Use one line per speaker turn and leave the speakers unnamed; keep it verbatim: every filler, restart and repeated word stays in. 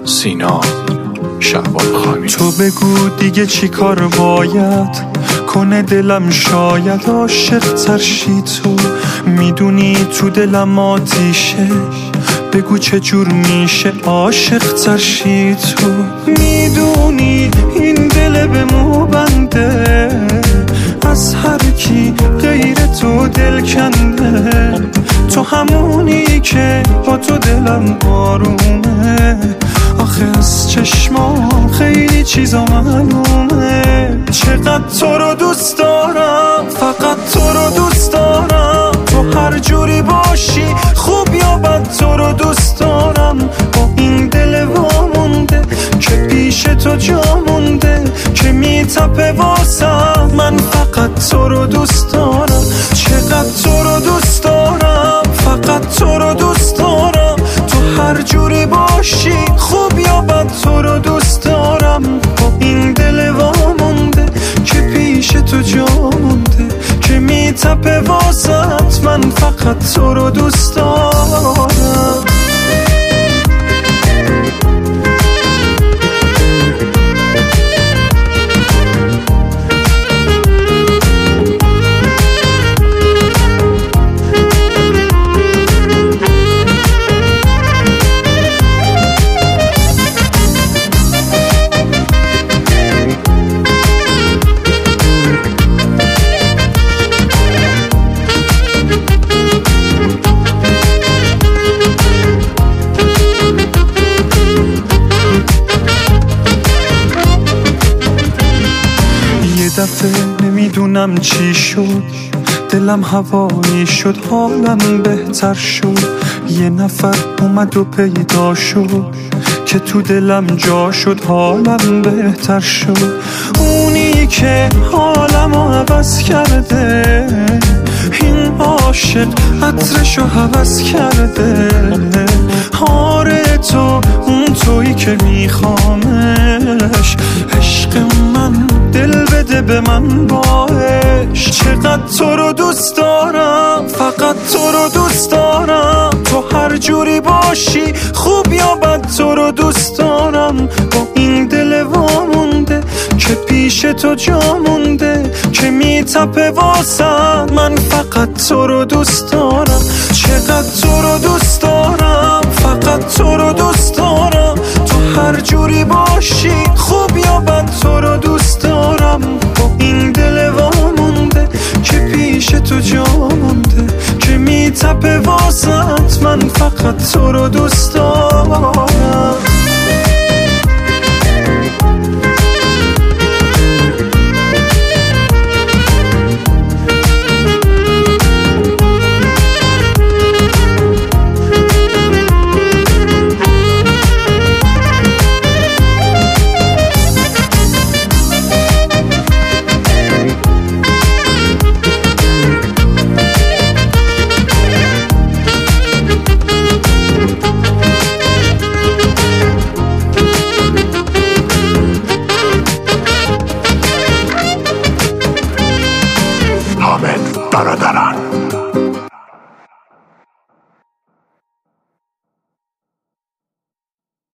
سینا شعبان خانی.
تو بگو دیگه چی کار باید کنه دلم، شاید عاشق ترشی. تو میدونی تو دلم آتیشه، بگو چه جور میشه عاشق ترشی. تو میدونی این دل به مو بنده، از هر کی غیر تو دل کنده. تو همونی که با تو دلم آرومه، آخه از چشمام خیلی چیزا معلومه. چقدر تو رو دوست دارم، فقط تو رو دوست دارم. تو هر جوری باشی خوب یا بد تو رو دوست دارم. با این دل وامونده که پیش تو جا مونده، که میتپه واسم. من فقط تو رو دوست دارم، چقدر تو رو دوست دارم، فقط تو رو دوست دارم. تو هر جوری باشی خوب یا بد تو رو دوست دارم. با این دل وامونده که پیش تو جا مونده، که میتپه واسط. من فقط تو رو دوست دارم. دفعه نمیدونم چی شد، دلم هوایی شد، حالم بهتر شد. یه نفر اومد و پیدا شد که تو دلم جا شد، حالم بهتر شد. اونی که حالمو عوض کرده، این عاشق عطرشو حوض کرده. آره تو اون تویی که میخوامش، عشق من دل بده به من باش. چقدر تو رو دوست دارم، فقط تو رو دوست دارم. تو هر جوری باشی خوب یا بد تو رو دوست دارم. با این دل وامونده که پیش تو جا مونده، که میتپه واسم. من فقط تو رو دوست دارم، چقدر تو رو دوست دارم، فقط تو رو دوست دارم. تو هر جوری باشی خوب یا بد تو رو دوست دارم. با این دل وامونده که پیش تو جا مونده، که میتپه واسط. من فقط تو رو دوست دارم.